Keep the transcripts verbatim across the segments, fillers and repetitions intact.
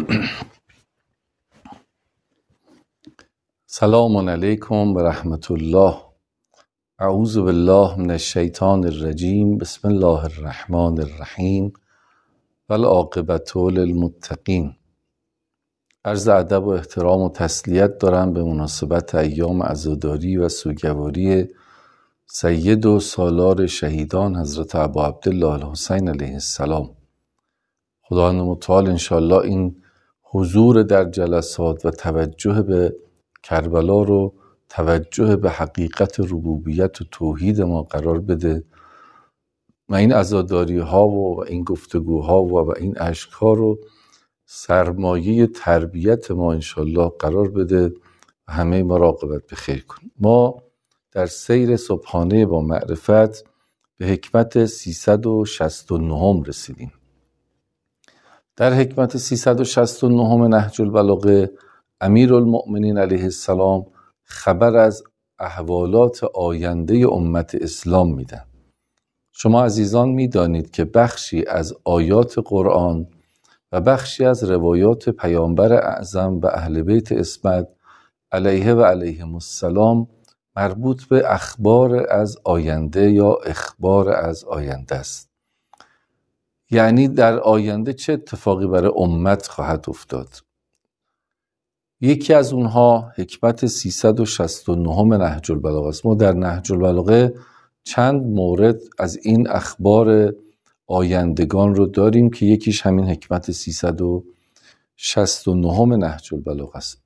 سلام علیکم و رحمت الله. اعوذ بالله من الشیطان الرجیم. بسم الله الرحمن الرحیم و العاقبة للمتقین. عرض ادب و احترام و تسلیت دارم به مناسبت ایام عزاداری و سوگواری سید و سالار شهیدان حضرت ابا عبدالله الحسین علیه السلام. خداوند متعال انشاءالله این حضور در جلسات و توجه به کربلا رو توجه به حقیقت ربوبیت و توحید ما قرار بده و این عزاداری ها و این گفتگوها و, و این اشک ها رو سرمایه تربیت ما انشاءالله قرار بده و همه مراقبت به خیر کنیم. ما در سیر صبحانه با معرفت به حکمت سیصد و شصت و نه رسیدیم. در حکمت سیصد و شصت و نه نهج البلاغه امیرالمؤمنین علیه السلام خبر از احوالات آینده امت اسلام میدن. شما عزیزان میدانید که بخشی از آیات قرآن و بخشی از روایات پیامبر اعظم و اهل بیت عصمت علیه و علیهم السلام مربوط به اخبار از آینده یا اخبار از آینده است. یعنی در آینده چه اتفاقی برای امت خواهد افتاد. یکی از اونها حکمت سیصد و شصت و نه نهج البلاغه است. ما در نهج البلاغه چند مورد از این اخبار آیندگان رو داریم که یکیش همین حکمت سیصد و شصت و نه نهج البلاغه است.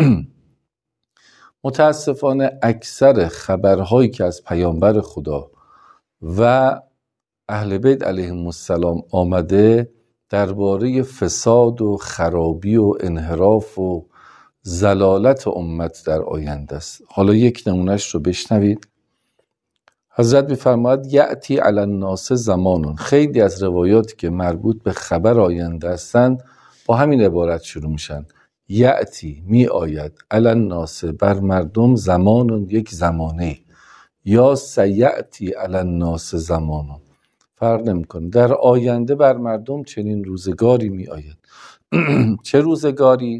متاسفانه اکثر خبرهایی که از پیامبر خدا و اهل بیت علیهم السلام آمده درباره فساد و خرابی و انحراف و زلالت امت در آینده است. حالا یک نمونهش رو بشنوید. حضرت می‌فرماید یأتی علی الناس زمانون. خیلی از روایاتی که مربوط به خبر آینده هستند با همین عبارت شروع میشن. یأتی می آید علی الناس بر مردم زمانون، یک زمانه، یا سیأتی علی الناس زمانون، فرق نمی‌کنه. در آینده بر مردم چنین روزگاری می آید. چه روزگاری؟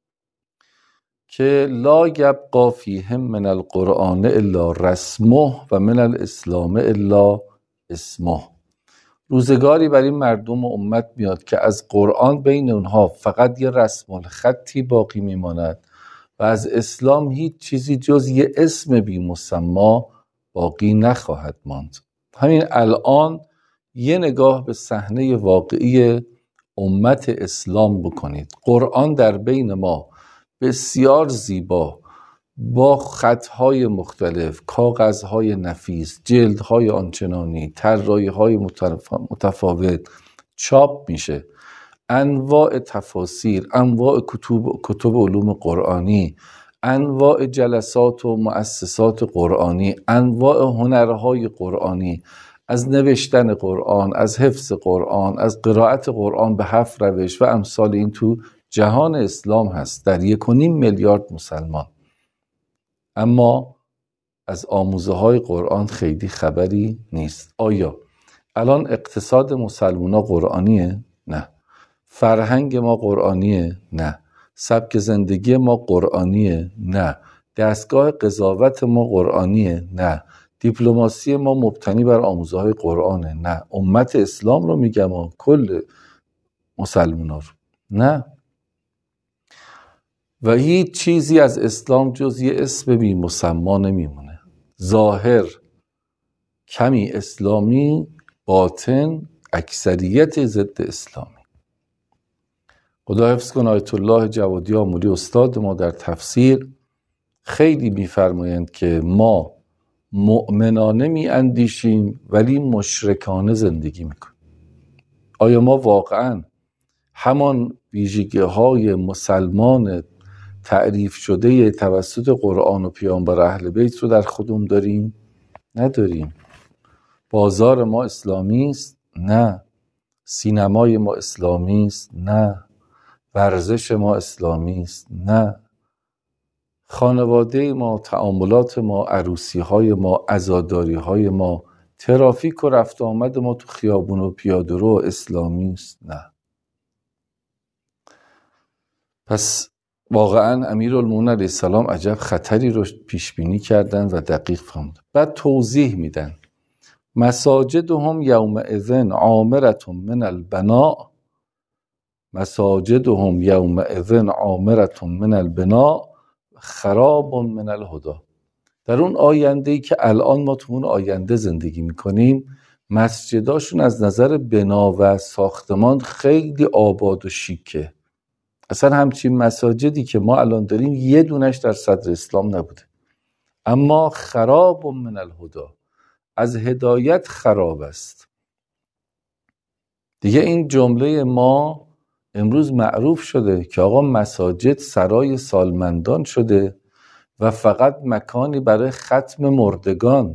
که لا یبقی فیهم من القرآن الا رسمه و من الاسلام الا اسمه. روزگاری برای این مردم و امت میاد که از قرآن بین اونها فقط یه رسم الخطی باقی میماند و از اسلام هیچ چیزی جز یه اسم بی مسما باقی نخواهد ماند. همین الان یه نگاه به صحنه واقعی امت اسلام بکنید. قرآن در بین ما بسیار زیبا با خطهای مختلف، کاغذهای نفیس، جلدهای آنچنانی، طراحی‌های متفاوت چاپ میشه. انواع تفاسیر، انواع کتب کتب علوم قرآنی، انواع جلسات و مؤسسات قرآنی، انواع هنرهای قرآنی، از نوشتن قرآن، از حفظ قرآن، از قرائت قرآن به هفت روش و امثال این تو جهان اسلام هست، در یک و نیم میلیارد مسلمان. اما از آموزه های قرآن خیلی خبری نیست. آیا الان اقتصاد مسلمونا قرآنیه؟ نه. فرهنگ ما قرآنیه؟ نه. سبک زندگی ما قرآنیه؟ نه. دستگاه قضاوت ما قرآنیه؟ نه. دیپلماسی ما مبتنی بر آموزه های قرآنه؟ نه. امت اسلام رو میگم و کل مسلمونا رو؟ نه. و هیچ چیزی از اسلام جز یه اسم بی مسما نمیمونه. ظاهر کمی اسلامی، باطن اکثریت ضد اسلامی. خدا حفظ کن. آیت الله جوادی آموری استاد ما در تفسیر خیلی میفرمایند که ما مؤمنانه میاندیشیم ولی مشرکانه زندگی میکنیم. آیا ما واقعا همان ویژگی های مسلمان تعریف شده توسط قرآن و پیامبر اهل بیت رو در خودمون داریم؟ نداریم. بازار ما اسلامی است؟ نه. سینمای ما اسلامی است؟ نه. ورزش ما اسلامی است؟ نه. خانواده ما، تعاملات ما، عروسی های ما، عزاداری های ما، ترافیک و رفت آمد ما تو خیابون و پیاده رو اسلامی است؟ نه. پس واقعا امیرالمومنین علیه السلام عجب خطری رو پیش بینی کردن و دقیق فهمیدن. بعد توضیح میدن مساجدهم یومئذ عامرة من البناء مساجدهم یومئذ عامرة من البناء خراب من الهدى. در اون آینده‌ای که الان ما تو اون آینده زندگی میکنیم، مسجداشون از نظر بنا و ساختمان خیلی آباد و شیکه. اصلا همچین مساجدی که ما الان داریم یه دونش در صدر اسلام نبوده. اما خراب من الهدى، از هدایت خراب است. دیگه این جمله ما امروز معروف شده که آقا مساجد سرای سالمندان شده و فقط مکانی برای ختم مردگان،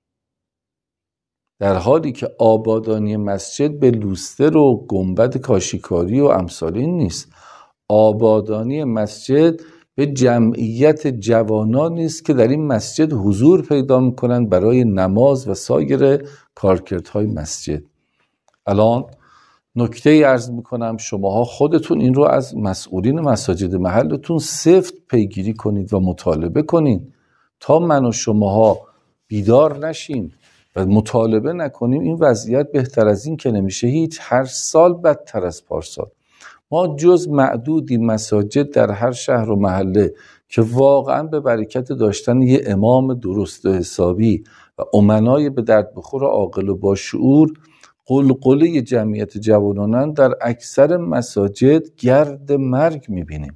در حالی که آبادانی مسجد به لوستر و گنبد کاشیکاری و امثال این نیست. آبادانی مسجد به جمعیت جوانان نیست که در این مسجد حضور پیدا میکنند برای نماز و سایر کارکردهای مسجد. الان نکته عرض میکنم، شماها خودتون این رو از مسئولین مساجد محلتون سفت پیگیری کنید و مطالبه کنید. تا من و شماها بیدار نشیم و مطالبه نکنیم این وضعیت بهتر از این که نمیشه. هیچ، هر سال بدتر از پارسال. ما جز معدودی مساجد در هر شهر و محله که واقعا به برکت داشتن یه امام درست و حسابی و امنای به درد بخور عاقل و با شعور قلقله جمعیت جوانان، در اکثر مساجد گرد مرگ میبینیم.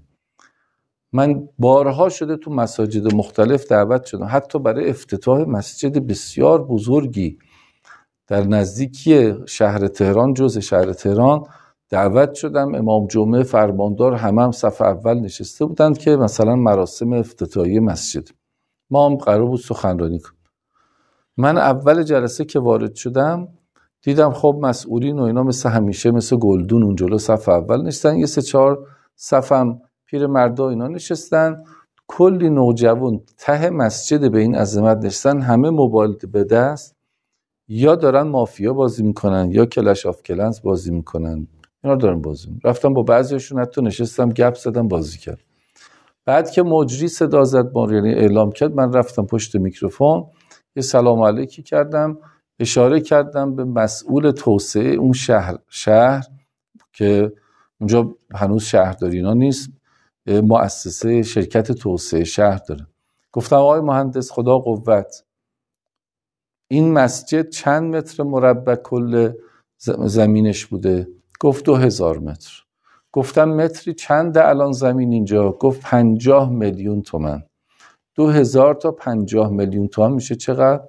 من بارها شده تو مساجد مختلف دعوت شدم، حتی برای افتتاح مسجد بسیار بزرگی در نزدیکی شهر تهران، جز شهر تهران دعوت شدم. امام جمعه، فرماندار، همه هم صف اول نشسته بودند که مثلا مراسم افتتاحیه مسجد ما هم قرار بود سخنرانی کنیم. من اول جلسه که وارد شدم دیدم خب مسئولین و اینا مثل همیشه مثل گلدون اون جلو صف اول نشستن، یه سه چهار صفم پیر مردا اینا نشستن، کلی نوجوان ته مسجد به این عظمت نشستن، همه موبایل به دست، یا دارن مافیا بازی میکنن یا کلش آف کلنز بازی میکنن. اینا دارن بازی میکنن. رفتم با بعضیشون حتی نشستم گپ زدم، بازی کرد. بعد که مجری صدا زد، ما یعنی اعلام کرد، من رفتم پشت میکروفون یه سلام علیکی کردم، اشاره کردم به مسئول توسعه اون شهر شهر که اونجا هنوز شهرداری اینا نیست، مؤسسه شرکت توسعه شهر داره. گفتم آقای مهندس خدا قوت، این مسجد چند متر مربع کل زمینش بوده؟ گفت دو هزار متر. گفتم متری چند الان زمین اینجا؟ گفت پنجاه میلیون تومن. دو هزار تا پنجاه میلیون تومن میشه چقدر؟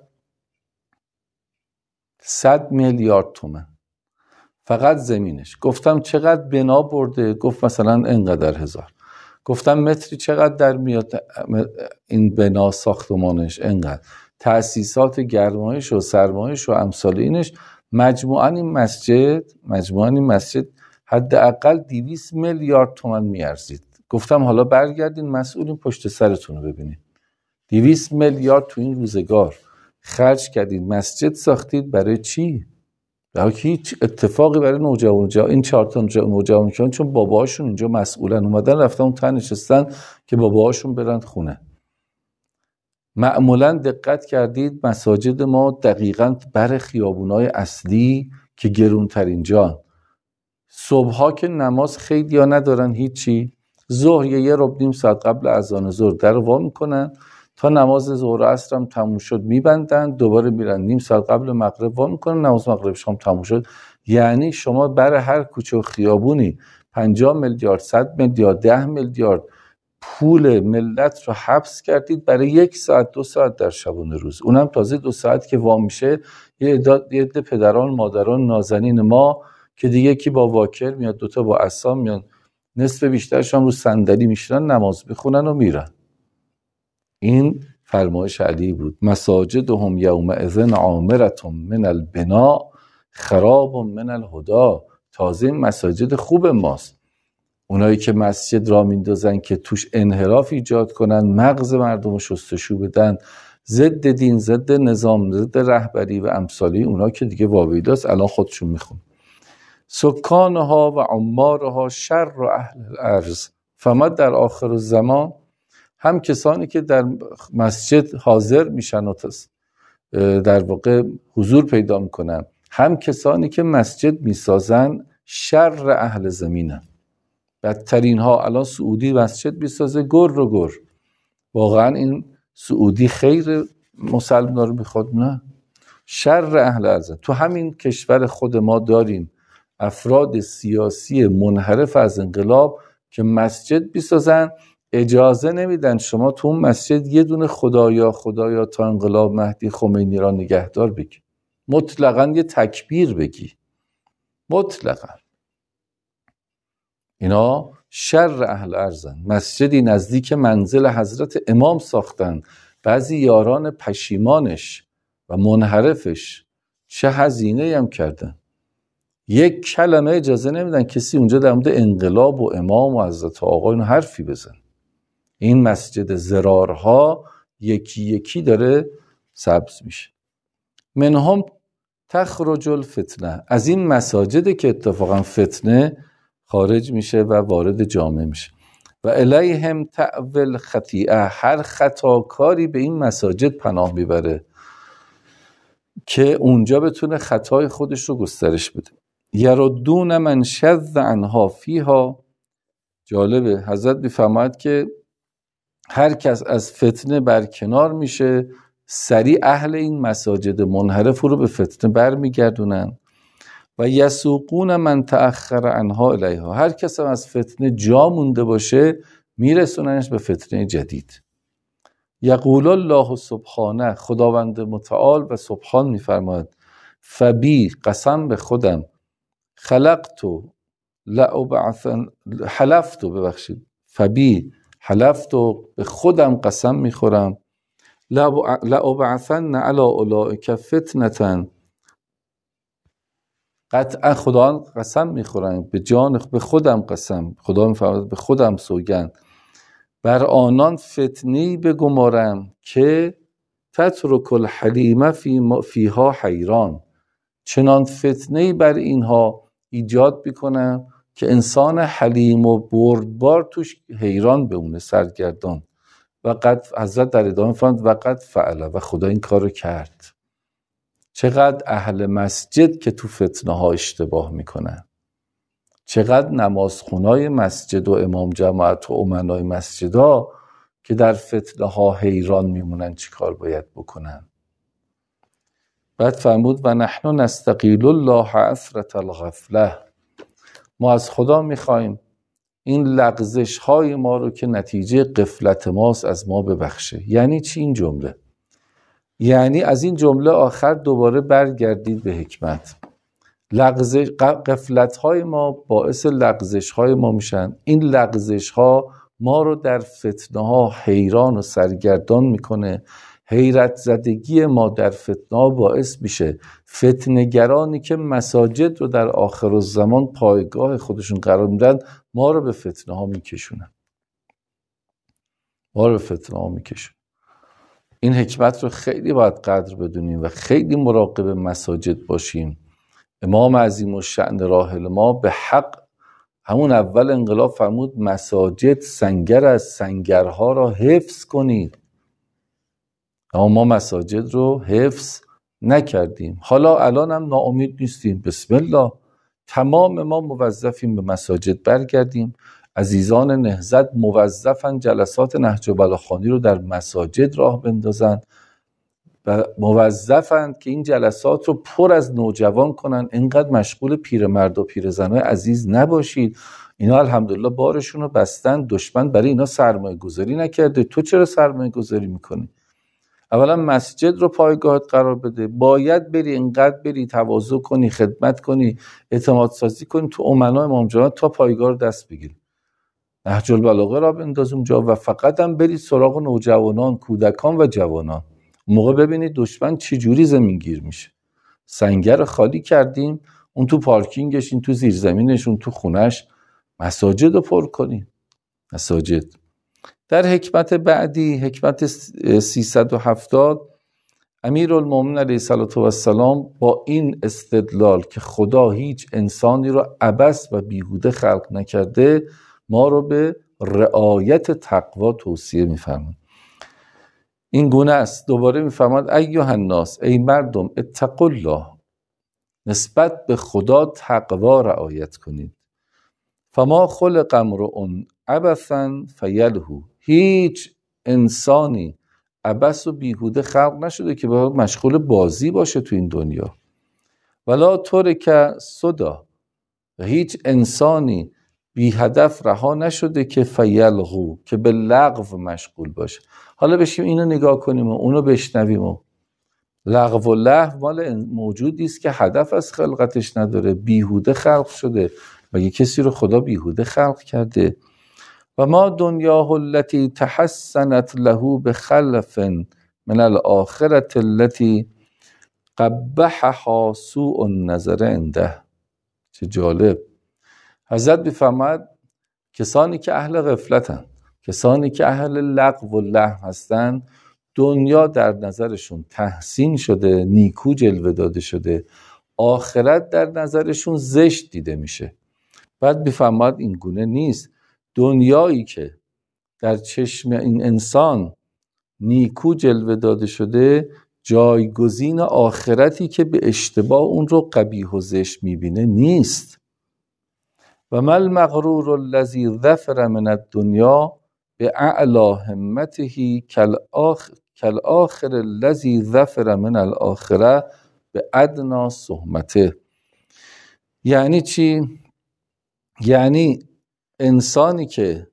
صد میلیارد تومن فقط زمینش. گفتم چقدر بنا برده؟ گفت مثلا انقدر هزار. گفتم متری چقدر در میاد این بنا ساختمانش؟ انقدر. تأسیسات گرمایش و سرمایش و امثال اینش، مجموعاً این مسجد مجموعاً این مسجد حداقل دویست میلیارد تومان میارزید. گفتم حالا برگردین مسئولین پشت سرتون رو ببینید، دویست میلیارد تو این روزگار خرج کردید، مسجد ساختید برای چی؟ برای هیچ اتفاقی برای نوجوان این چهار تا نوجوان که چون باباهاشون اینجا مسئولن اومدن رفتن اون تن نشستن که باباهاشون برن خونه. معمولا دقت کردید مساجد ما دقیقاً بر خیابونای اصلی که گرونترین جان، صبحها که نماز خیلی ها ندارن هیچی، ظهر یه ربع نیم ساعت قبل اذان ظهر در وا میکنن تا نماز ظهر و عصر هم تموم شد میبندن، دوباره میرن نیم ساعت قبل مغرب وا میکنن، نماز مغرب شام تموم شد. یعنی شما بر هر کوچه و خیابونی پنجاه میلیارد، صد میلیارد، ده میلیارد پول ملت رو حبس کردید برای یک ساعت دو ساعت در شبانه روز. اونم تازه دو ساعت که وا میشه یه عده پدران مادران نازنین ما که دیگه کی با واکر میاد، دوتا با عصا میان، نصف بیشترشون رو صندلی میشینن نماز بخونن و میرن. این فرمایش علی بود. مساجدهم یومئذ عامرة من البناء خراب من الهدى. تازه مساجد خوب ماست، اونایی که مسجد را میندازن که توش انحراف ایجاد کنن، مغز مردم رو شستشو بدن، ضد دین، ضد نظام، ضد رهبری و امثالی، اونا که دیگه واویداست، الان خودشون میخون. سکانها و عمارها شر و اهل الارض فرمود در آخر الزمان هم کسانی که در مسجد حاضر میشن و در واقع حضور پیدا میکنن، هم کسانی که مسجد میسازن شر اهل زمینن. بدترین ها الان سعودی مسجد میسازه گر رو گر. واقعا این سعودی خیر مسلمان رو میخواد؟ نه، شر اهل ارض. تو همین کشور خود ما داریم افراد سیاسی منحرف از انقلاب که مسجد بیسازن، اجازه نمیدن شما تو اون مسجد یه دونه خدایا خدایا تا انقلاب مهدی خمینی را نگهدار بگی، مطلقاً یه تکبیر بگی، مطلقاً. اینا شر اهل ارضن. مسجدی نزدیک منزل حضرت امام ساختن، بعضی یاران پشیمانش و منحرفش چه هزینه‌ای هم کردن. یک کلمه اجازه نمیدن کسی اونجا در مورد انقلاب و امام و حضرت آقا اینو حرفی بزن. این مسجد زرارها یکی یکی داره سبز میشه. منهم تخرج الفتنه، از این مساجده که اتفاقا فتنه خارج میشه و وارد جامعه میشه. و الیهم تأول خطیئه، هر خطاکاری به این مساجد پناه میبره که اونجا بتونه خطای خودش رو گسترش بده. یردون من شذ عنها فیها. جالبه حضرت میفرماید که هر کس از فتنه برکنار میشه، سریع اهل این مساجد منحرف رو به فتنه برمیگردونن. و یسوقون من تأخر عنها الیها، هر کس هم از فتنه جا مونده باشه میرسوننش به فتنه جدید. یقول الله سبحانه، خداوند متعال و سبحان میفرماید فبی، قسم به خودم، خلقتو لأبعثن حلفتو ببخشید فبی حلفتو، به خودم قسم میخورم، لأبعثن علی اولئک فتنة، قطعا خدا قسم میخورم، به جان به خودم قسم، خدا میفرماید به خودم سوگند، بر آنان فتنه‌ای بگمارم که تترک الحلیم فی فیها حیران، چنان فتنه‌ای بر اینها ایجاد میکنم که انسان حلیم و بردبار توش حیران بمونه، سرگردان. و قد حضرت در ادامه فرمود و قد فعل، و خدا این کارو کرد. چقدر اهل مسجد که تو فتنه ها اشتباه میکنن، چقدر نمازخونای مسجد و امام جماعت و امنای مسجد ها که در فتنه ها حیران میمونن چی کار باید بکنن. بعد فرمود و نحن نستقیل الله عثرة الغفله، ما از خدا میخوایم این لغزش های ما رو که نتیجه غفلت ماست از ما ببخشه. یعنی چی این جمله؟ یعنی از این جمله آخر دوباره برگردید به حکمت. لغزش غفلت های ما باعث لغزش های ما میشن. این لغزش ها ما رو در فتنه ها حیران و سرگردان میکنه. حیرت زدگی ما در فتنه ها باعث میشه فتنه‌گرانی که مساجد رو در آخر الزمان پایگاه خودشون قرار میدن ما رو به فتنه ها میکشونن. ما رو به فتنه ها میکشونن. این حکمت رو خیلی باید قدر بدونیم و خیلی مراقب مساجد باشیم. امام عظیم الشأن راحل ما به حق همون اول انقلاب فرمود مساجد سنگر از سنگرها را حفظ کنید. اما ما مساجد رو حفظ نکردیم. حالا الان هم ناامید نیستیم. بسم الله، تمام ما موظفیم به مساجد برگردیم. عزیزان نهضت موظفن جلسات نهج بلاخوانی رو در مساجد راه بندازن و موظفن که این جلسات رو پر از نوجوان کنن. اینقدر مشغول پیرمرد و پیرزنای عزیز نباشید. اینا الحمدلله بارشون رو بستن، دشمن برای اینا سرمایه گذاری نکرده. تو چرا سرمایه گذاری میکنی؟ اولا مسجد رو پایگاهت قرار بده. باید بری اینقدر بری تواضع کنی، خدمت کنی، اعتماد سازی کنی تو امنا امام جماعت تا پایگاه رو دست بگیری. نهج البلاغه را بنداز اونجا و فقط هم برید سراغ نوجوانان، کودکان و جوانان. اون موقع ببینید دشمن چی جوری زمین گیر میشه. سنگر خالی کردیم، اون تو پارکینگش، این تو زیرزمینش، اون تو خونش. مساجد رو پر کنیم. مساجد. در حکمت بعدی، حکمت سیصد و هفتاد، امیرالمومنین علیه السلام با این استدلال که خدا هیچ انسانی رو عبث و بیهوده خلق نکرده ما رو به رعایت تقوا توصیه می‌فرماید. این گونه است. دوباره می‌فرماید ایها الناس، ای مردم، اتقوا الله، نسبت به خدا تقوا رعایت کنید. فما خلق امرؤ عبثا فیلهو، هیچ انسانی عبث و بیهوده خلق نشده که باید مشغول بازی باشه تو این دنیا. ولا ترک سدا، و هیچ انسانی بی هدف رها نشده که فیلغو، که به لغو مشغول باشه. حالا بشیم اینو نگاه کنیم و اونو بشنویم. و لغو و لهو مال موجودی است که هدف از خلقتش نداره، بیهوده خلق شده. مگه کسی رو خدا بیهوده خلق کرده؟ و ما دنیاه التي تحسنت له بخلف من الاخرة التي قبحها سوء النظر عنده. چه جالب. حضرت می‌فرماید کسانی که اهل غفلتن، کسانی که اهل لغو و لهو هستن، دنیا در نظرشون تحسین شده، نیکو جلوه داده شده، آخرت در نظرشون زشت دیده میشه. بعد می‌فرماید این گونه نیست. دنیایی که در چشم این انسان نیکو جلوه داده شده، جایگزین آخرتی که به اشتباه اون رو قبیح و زشت میبینه نیست. و ما المغرور الذی ظفر من الدنیا به اعلی همته کالآخر الذی ظفر من الاخره به ادنی صحمته. یعنی چی؟ یعنی انسانی که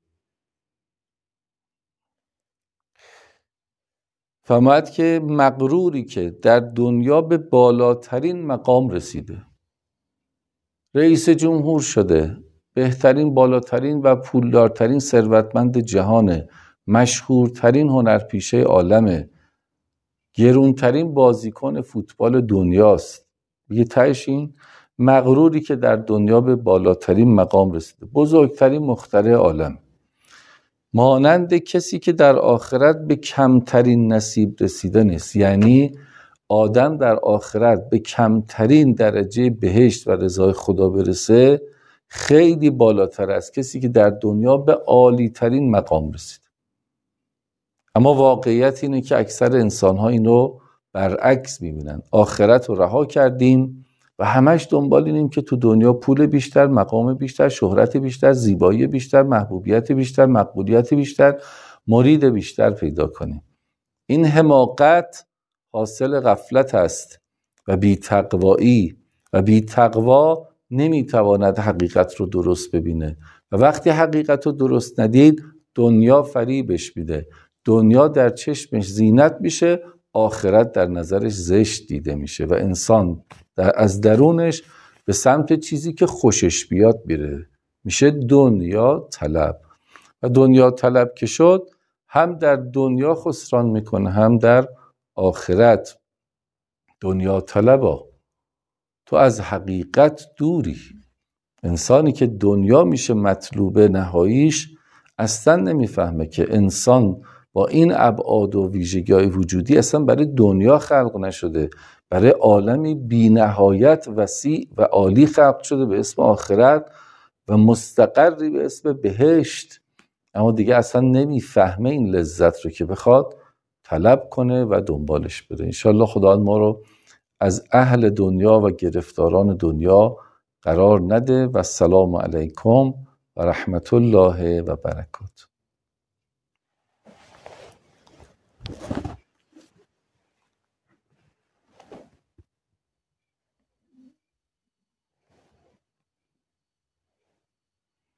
فهمد که مغروری که در دنیا به بالاترین مقام رسیده، رئیس جمهور شده، بهترین، بالاترین و پولدارترین ثروتمند جهانه، مشهورترین هنرپیشه عالمه، گرونترین بازیکن فوتبال دنیاست. بگه تهش این مغروری که در دنیا به بالاترین مقام رسیده، بزرگترین مخترع عالم، مانند کسی که در آخرت به کمترین نصیب رسیده نیست. یعنی آدم در آخرت به کمترین درجه بهشت و رضای خدا برسه خیلی بالاتر از کسی که در دنیا به عالی ترین مقام رسید. اما واقعیت اینه که اکثر انسان‌ها اینو برعکس می‌بینن. آخرت رو رها کردیم و همش دنبال اینیم که تو دنیا پول بیشتر، مقام بیشتر، شهرت بیشتر، زیبایی بیشتر، محبوبیت بیشتر، مقبولیت بیشتر، مرید بیشتر پیدا کنیم. این حماقت حاصل غفلت است و بی تقوایی، و بی تقوا نمیتواند حقیقت رو درست ببینه. و وقتی حقیقت رو درست ندید، دنیا فریبش میده، دنیا در چشمش زینت میشه، آخرت در نظرش زشت دیده میشه و انسان در از درونش به سمت چیزی که خوشش بیاد میره، میشه دنیا طلب. و دنیا طلب که شد، هم در دنیا خسران میکنه، هم در آخرت. دنیا طلبا، تو از حقیقت دوری. انسانی که دنیا میشه مطلوب نهاییش اصلا نمیفهمه که انسان با این ابعاد و ویژگی‌های وجودی اصلا برای دنیا خلق نشده، برای عالمی بی نهایت وسیع و عالی خلق شده به اسم آخرت و مستقری به اسم بهشت. اما دیگه اصلا نمیفهمه این لذت رو که بخواد طلب کنه و دنبالش بره. انشالله خدا ما رو از اهل دنیا و گرفتاران دنیا قرار نده. و السلام علیکم و رحمت الله و برکاته.